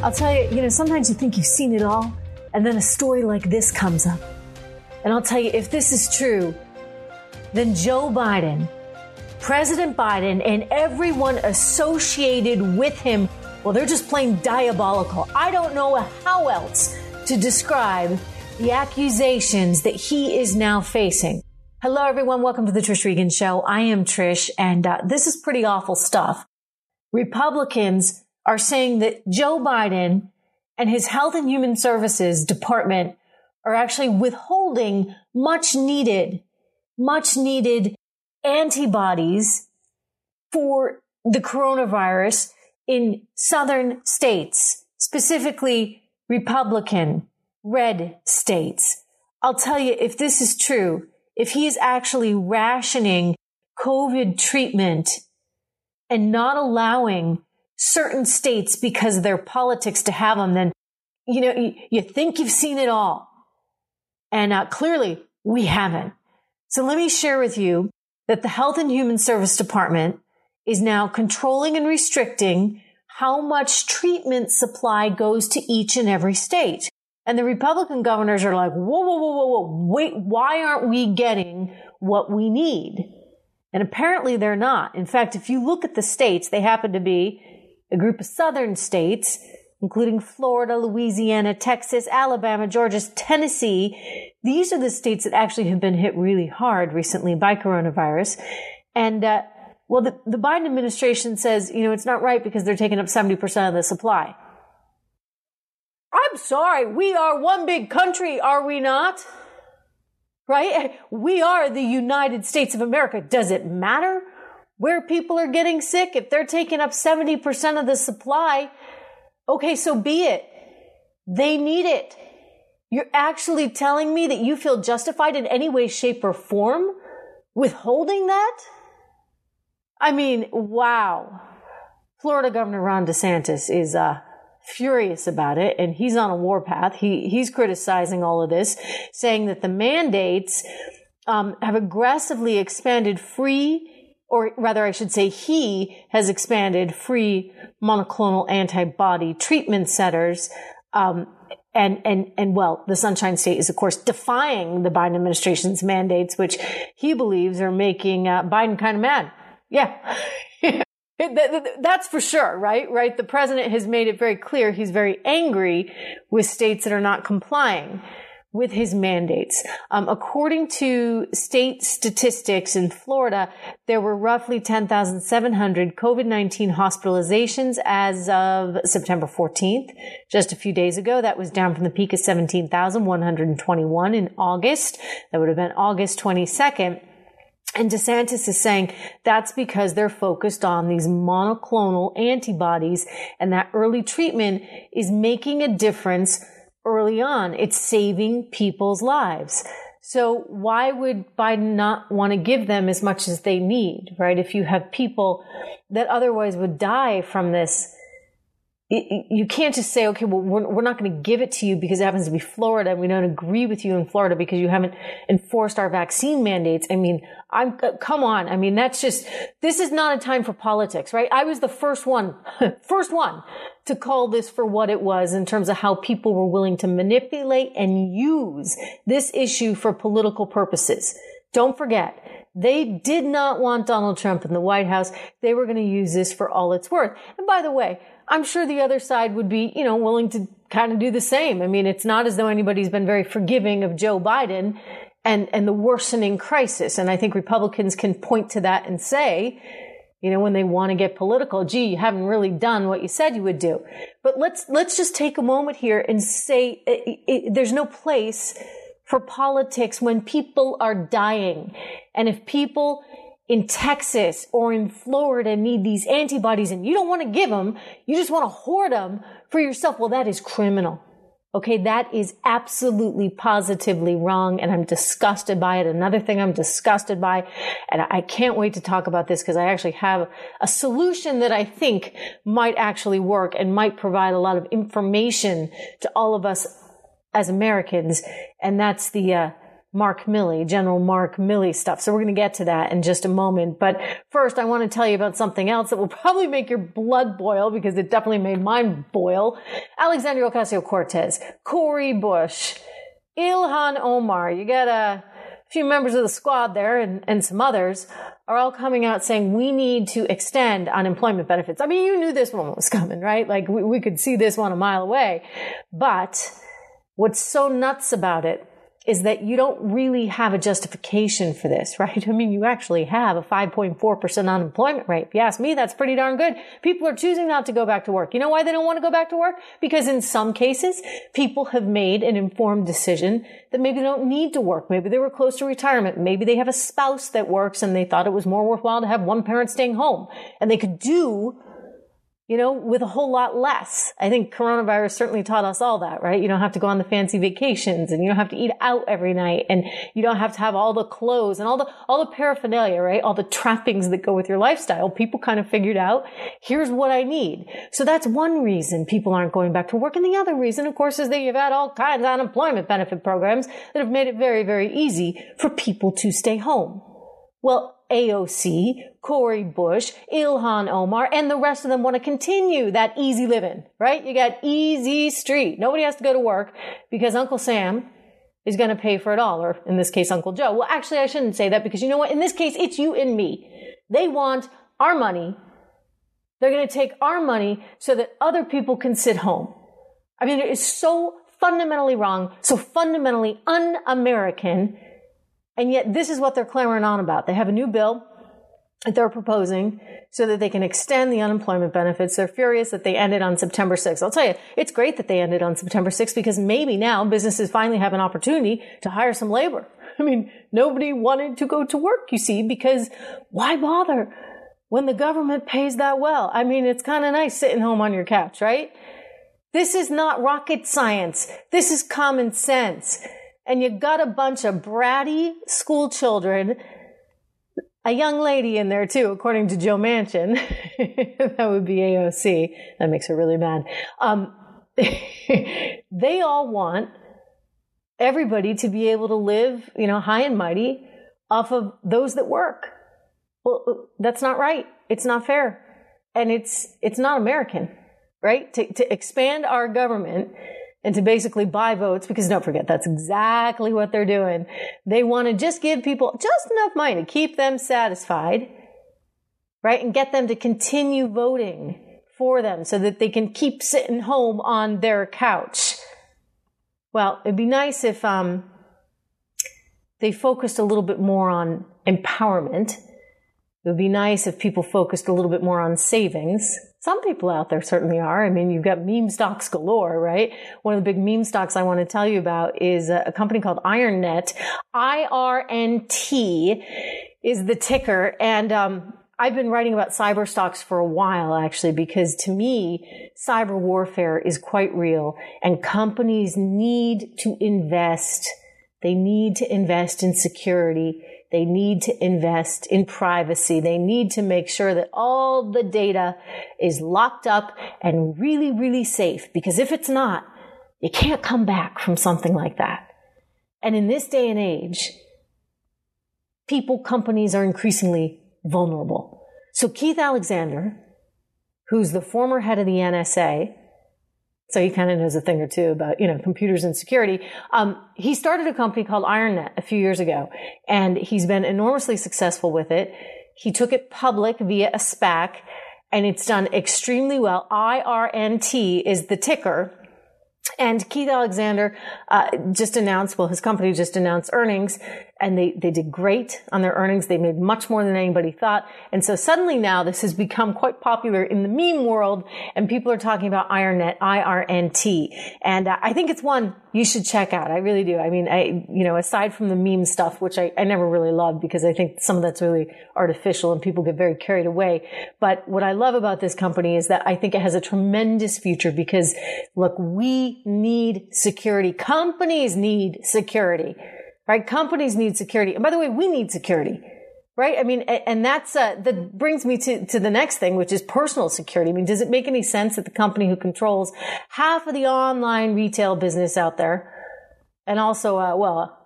I'll tell you, sometimes you think you've seen it all, and then a story like this comes up. And I'll tell you, if this is true, then Joe Biden, President Biden, and everyone associated with him, well, they're just plain diabolical. I don't know how else to describe the accusations that he is now facing. Hello, everyone. Welcome to the Trish Regan Show. I am Trish, and this is pretty awful stuff. Republicans are saying that Joe Biden and his Health and Human Services Department are actually withholding much needed antibodies for the coronavirus in southern states, specifically Republican red states. I'll tell you, if this is true, if he is actually rationing COVID treatment and not allowing certain states because of their politics to have them, then, you think you've seen it all. And clearly we haven't. So let me share with you that the Health and Human Service Department is now controlling and restricting how much treatment supply goes to each and every state. And the Republican governors are like, whoa, wait, why aren't we getting what we need? And apparently they're not. In fact, if you look at the states, they happen to be a group of southern states, including Florida, Louisiana, Texas, Alabama, Georgia, Tennessee. These are the states that actually have been hit really hard recently by coronavirus. And, the Biden administration says, it's not right because they're taking up 70% of the supply. I'm sorry, we are one big country, are we not? Right? We are the United States of America. Does it matter where people are getting sick? If they're taking up 70% of the supply, okay, so be it. They need it. You're actually telling me that you feel justified in any way, shape, or form withholding that? I mean, wow. Florida Governor Ron DeSantis is furious about it, and he's on a warpath. He's criticizing all of this, saying that the mandates have aggressively expanded or rather, I should say, he has expanded free monoclonal antibody treatment centers. And the Sunshine State is, of course, defying the Biden administration's mandates, which he believes are making Biden kind of mad. Yeah. That's for sure, right? The president has made it very clear he's very angry with states that are not complying with his mandates. According to state statistics in Florida, there were roughly 10,700 COVID-19 hospitalizations as of September 14th. Just a few days ago, that was down from the peak of 17,121 in August. That would have been August 22nd. And DeSantis is saying that's because they're focused on these monoclonal antibodies, and that early treatment is making a difference early on. It's saving people's lives. So why would Biden not want to give them as much as they need, right? If you have people that otherwise would die from this, you can't just say, okay, well, we're not going to give it to you because it happens to be Florida, and we don't agree with you in Florida because you haven't enforced our vaccine mandates. I mean, come on. I mean, this is not a time for politics, right? I was the first one to call this for what it was in terms of how people were willing to manipulate and use this issue for political purposes. Don't forget, they did not want Donald Trump in the White House. They were going to use this for all it's worth. And by the way, I'm sure the other side would be, willing to kind of do the same. I mean, it's not as though anybody's been very forgiving of Joe Biden and the worsening crisis. And I think Republicans can point to that and say, when they want to get political, gee, you haven't really done what you said you would do. But let's just take a moment here and say there's no place for politics when people are dying. And if people in Texas or in Florida need these antibodies and you don't want to give them, you just want to hoard them for yourself, well, that is criminal. Okay, that is absolutely positively wrong, and I'm disgusted by it. Another thing I'm disgusted by, and I can't wait to talk about this because I actually have a solution that I think might actually work and might provide a lot of information to all of us as Americans, and that's the Mark Milley, General Mark Milley stuff. So we're going to get to that in just a moment. But first, I want to tell you about something else that will probably make your blood boil, because it definitely made mine boil. Alexandria Ocasio-Cortez, Cori Bush, Ilhan Omar. You got a few members of the squad there and some others are all coming out saying we need to extend unemployment benefits. I mean, you knew this one was coming, right? Like we could see this one a mile away. But what's so nuts about it is that you don't really have a justification for this, right? I mean, you actually have a 5.4% unemployment rate. If you ask me, that's pretty darn good. People are choosing not to go back to work. You know why they don't want to go back to work? Because in some cases, people have made an informed decision that maybe they don't need to work. Maybe they were close to retirement. Maybe they have a spouse that works and they thought it was more worthwhile to have one parent staying home. And they could do, with a whole lot less. I think coronavirus certainly taught us all that, right? You don't have to go on the fancy vacations, and you don't have to eat out every night, and you don't have to have all the clothes and all the paraphernalia, right? All the trappings that go with your lifestyle. People kind of figured out, here's what I need. So that's one reason people aren't going back to work. And the other reason, of course, is that you've had all kinds of unemployment benefit programs that have made it very, very easy for people to stay home. Well, AOC, Cori Bush, Ilhan Omar, and the rest of them want to continue that easy living, right? You got easy street. Nobody has to go to work because Uncle Sam is going to pay for it all, or in this case, Uncle Joe. Well, actually, I shouldn't say that, because you know what? In this case, it's you and me. They want our money. They're going to take our money so that other people can sit home. I mean, it is so fundamentally wrong, so fundamentally un-American. And yet this is what they're clamoring on about. They have a new bill that they're proposing so that they can extend the unemployment benefits. They're furious that they ended on September 6th. I'll tell you, it's great that they ended on September 6th, because maybe now businesses finally have an opportunity to hire some labor. I mean, nobody wanted to go to work, you see, because why bother when the government pays that well? I mean, it's kind of nice sitting home on your couch, right? This is not rocket science. This is common sense. And you got a bunch of bratty school children, a young lady in there too, according to Joe Manchin. That would be AOC. That makes her really mad. They all want everybody to be able to live, high and mighty off of those that work. Well, that's not right. It's not fair. And it's not American, right? To expand our government and to basically buy votes, because don't forget, that's exactly what they're doing. They want to just give people just enough money to keep them satisfied, right? And get them to continue voting for them so that they can keep sitting home on their couch. Well, it'd be nice if they focused a little bit more on empowerment. It would be nice if people focused a little bit more on savings. Some people out there certainly are. I mean, you've got meme stocks galore, right? One of the big meme stocks I want to tell you about is a company called IronNet. IRNT is the ticker. And I've been writing about cyber stocks for a while, actually, because to me, cyber warfare is quite real. And companies need to invest. They need to invest in security. They need to invest in privacy. They need to make sure that all the data is locked up and really, really safe. Because if it's not, you can't come back from something like that. And in this day and age, companies are increasingly vulnerable. So Keith Alexander, who's the former head of the NSA, so he kind of knows a thing or two about, computers and security. He started a company called IronNet a few years ago, and he's been enormously successful with it. He took it public via a SPAC, and it's done extremely well. IRNT is the ticker. And Keith Alexander his company just announced earnings, and they did great on their earnings. They made much more than anybody thought. And so suddenly now this has become quite popular in the meme world, and people are talking about IronNet, IRNT. And I think it's one you should check out. I really do. I mean, aside from the meme stuff, which I never really loved, because I think some of that's really artificial and people get very carried away. But what I love about this company is that I think it has a tremendous future, because look, we need security. Companies need security, right? Companies need security. And by the way, we need security, right? I mean, and that brings me to the next thing, which is personal security. I mean, does it make any sense that the company who controls half of the online retail business out there, and also,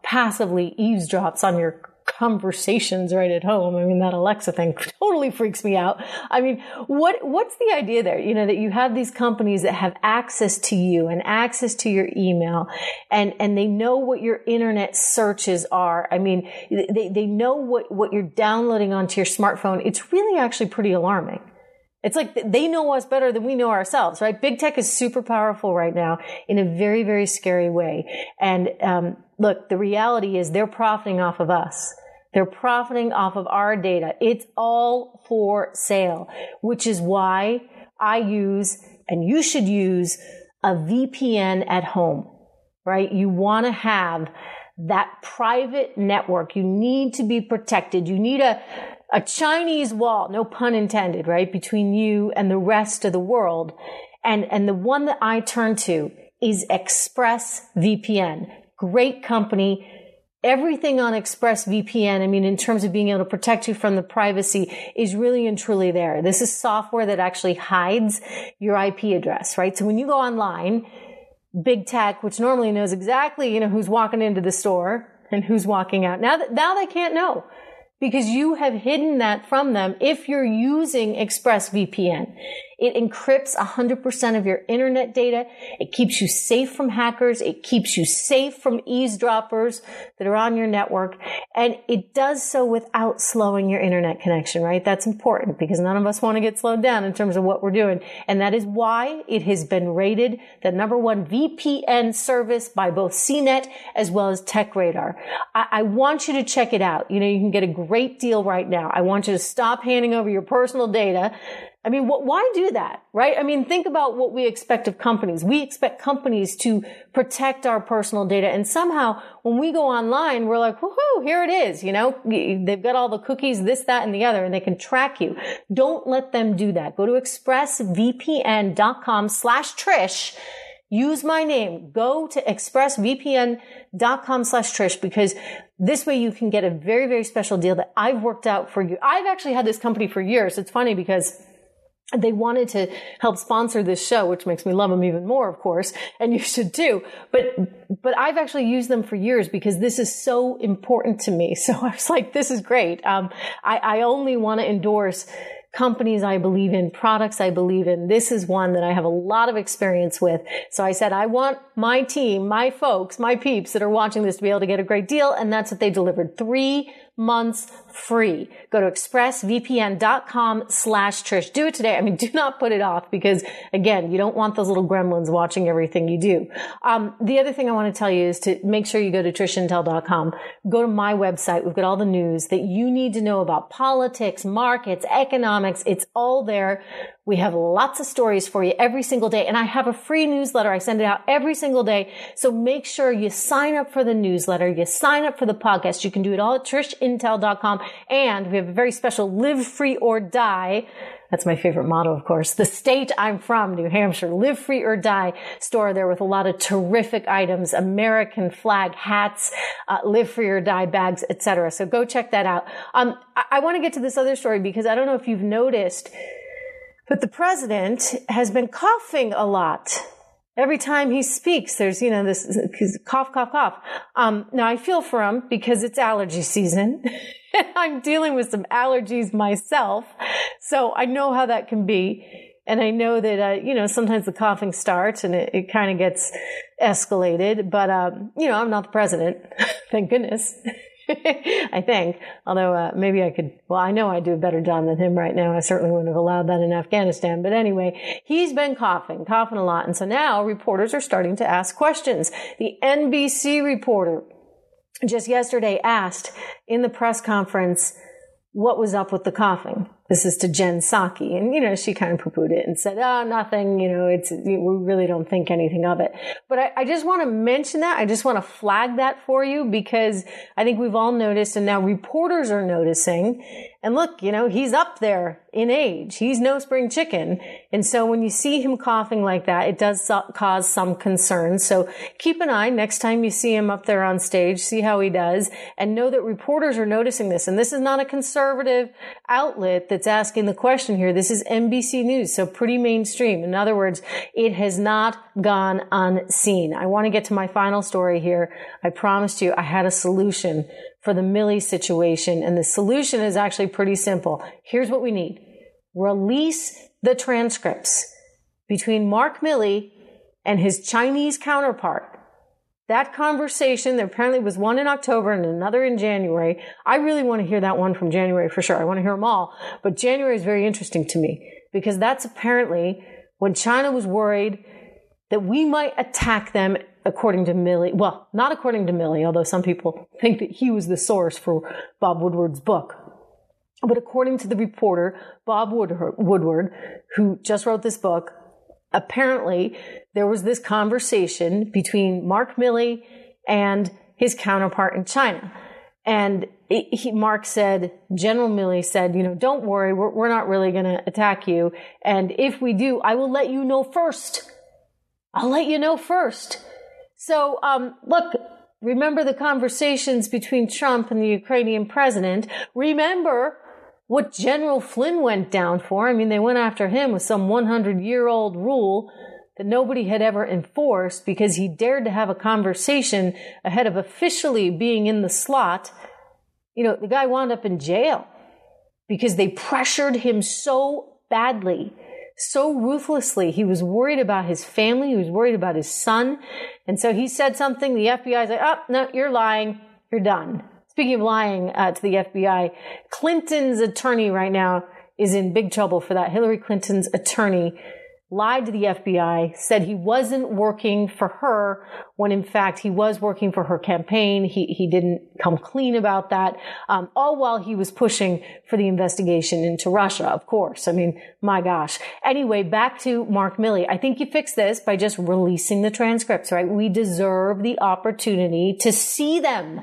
passively eavesdrops on your conversations right at home. I mean, that Alexa thing totally freaks me out. I mean, what's the idea there? You know, that you have these companies that have access to you and access to your email, and they know what your internet searches are. I mean, they know what you're downloading onto your smartphone. It's really actually pretty alarming. It's like they know us better than we know ourselves, right? Big tech is super powerful right now in a very, very scary way. And look, the reality is they're profiting off of us. They're profiting off of our data. It's all for sale, which is why I use, and you should use, a VPN at home, right? You want to have that private network. You need to be protected. You need a Chinese wall, no pun intended, right, between you and the rest of the world. And the one that I turn to is ExpressVPN. Great company. Everything on ExpressVPN, I mean, in terms of being able to protect you from the privacy, is really and truly there. This is software that actually hides your IP address, right? So when you go online, big tech, which normally knows exactly, who's walking into the store and who's walking out. Now they can't know, because you have hidden that from them if you're using ExpressVPN. It encrypts 100% of your internet data. It keeps you safe from hackers. It keeps you safe from eavesdroppers that are on your network. And it does so without slowing your internet connection, right? That's important, because none of us want to get slowed down in terms of what we're doing. And that is why it has been rated the #1 VPN service by both CNET as well as TechRadar. I want you to check it out. You can get a great deal right now. I want you to stop handing over your personal data. I mean, why do that, right? I mean, think about what we expect of companies. We expect companies to protect our personal data. And somehow when we go online, we're like, woohoo, here it is. They've got all the cookies, this, that, and the other, and they can track you. Don't let them do that. Go to expressvpn.com/Trish. Use my name. Go to expressvpn.com/Trish, because this way you can get a very, very special deal that I've worked out for you. I've actually had this company for years. It's funny because they wanted to help sponsor this show, which makes me love them even more, of course, and you should too. But I've actually used them for years because this is so important to me. So I was like, this is great. I only want to endorse companies I believe in, products I believe in. This is one that I have a lot of experience with. So I said, I want my team, my folks, my peeps that are watching this to be able to get a great deal. And that's what they delivered. 3 months free. Go to expressvpn.com/Trish. Do it today. I mean, do not put it off, because again, you don't want those little gremlins watching everything you do. The other thing I want to tell you is to make sure you go to trishintel.com. Go to my website. We've got all the news that you need to know about politics, markets, economics. It's all there. We have lots of stories for you every single day. And I have a free newsletter. I send it out every single day. So make sure you sign up for the newsletter. You sign up for the podcast. You can do it all at trishintel.com. And we have a very special Live Free or Die. That's my favorite motto, of course. The state I'm from, New Hampshire, Live Free or Die store there with a lot of terrific items, American flag hats, Live Free or Die bags, etc. So go check that out. I want to get to this other story because I don't know if you've noticed, but the president has been coughing a lot. Every time he speaks, there's, this cough, cough, cough. Now I feel for him because it's allergy season. I'm dealing with some allergies myself. So I know how that can be. And I know that, sometimes the coughing starts and it kind of gets escalated. But, I'm not the president. Thank goodness. I think, although maybe I could, I know I do a better job than him right now. I certainly wouldn't have allowed that in Afghanistan. But anyway, he's been coughing a lot. And so now reporters are starting to ask questions. The NBC reporter just yesterday asked in the press conference what was up with the coughing. This is to Jen Psaki. And, she kind of poo-pooed it and said, nothing, we really don't think anything of it. But I just want to mention that. I just want to flag that for you because I think we've all noticed, and now reporters are noticing, And look, he's up there in age. He's no spring chicken. And so when you see him coughing like that, it does cause some concern. So keep an eye next time you see him up there on stage, see how he does, and know that reporters are noticing this. And this is not a conservative outlet that's asking the question here. This is NBC News, so pretty mainstream. In other words, it has not gone unseen. I want to get to my final story here. I promised you I had a solution for the Milley situation. And the solution is actually pretty simple. Here's what we need. Release the transcripts between Mark Milley and his Chinese counterpart. That conversation, there apparently was one in October and another in January. I really want to hear that one from January for sure. I want to hear them all. But January is very interesting to me because that's apparently when China was worried that we might attack them, according to Milley. Well, not according to Milley, although some people think that he was the source for Bob Woodward's book. But according to the reporter, Bob Woodward, who just wrote this book, apparently there was this conversation between Mark Milley and his counterpart in China. And Mark said, General Milley said, don't worry, we're not really going to attack you. And if we do, I will let you know first. I'll let you know first. So, look, remember the conversations between Trump and the Ukrainian president. Remember what General Flynn went down for. I mean, they went after him with some 100-year-old rule that nobody had ever enforced because he dared to have a conversation ahead of officially being in the slot. The guy wound up in jail because they pressured him so badly, so ruthlessly. He was worried about his family. He was worried about his son. And so he said something. The FBI's like, oh, no, you're lying. You're done. Speaking of lying to the FBI, Clinton's attorney right now is in big trouble for that. Hillary Clinton's attorney lied to the FBI, said he wasn't working for her when in fact he was working for her campaign. He didn't come clean about that, all while he was pushing for the investigation into Russia, of course. I mean, my gosh. Anyway, back to Mark Milley. I think you fix this by just releasing the transcripts, right? We deserve the opportunity to see them.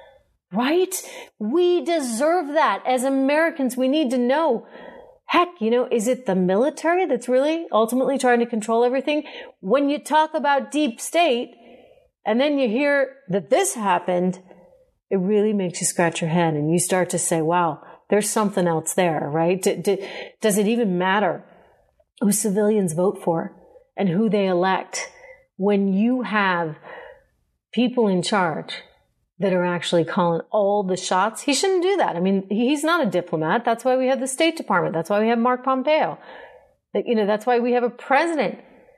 Right? We deserve that. As Americans, we need to know. Heck, is it the military that's really ultimately trying to control everything? When you talk about deep state and then you hear that this happened, it really makes you scratch your head and you start to say, wow, there's something else there, right? Does it even matter who civilians vote for and who they elect when you have people in charge that are actually calling all the shots? He shouldn't do that. I mean, he's not a diplomat. That's why we have the State Department. That's why we have Mark Pompeo. That's why we have a president.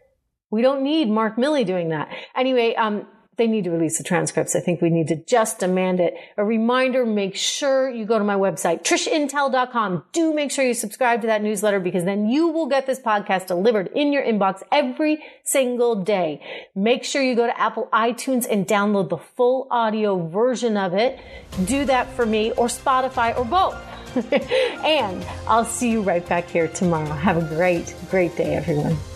We don't need Mark Milley doing that. Anyway, they need to release the transcripts. I think we need to just demand it. A reminder, make sure you go to my website, TrishIntel.com. Do make sure you subscribe to that newsletter because then you will get this podcast delivered in your inbox every single day. Make sure you go to Apple iTunes and download the full audio version of it. Do that for me or Spotify or both. And I'll see you right back here tomorrow. Have a great, great day, everyone.